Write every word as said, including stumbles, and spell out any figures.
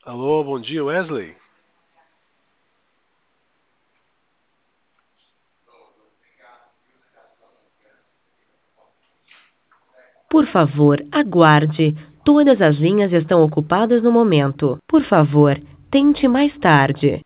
Alô, bom dia, Wesley. Por favor, aguarde. Todas as linhas estão ocupadas no momento. Por favor, tente mais tarde.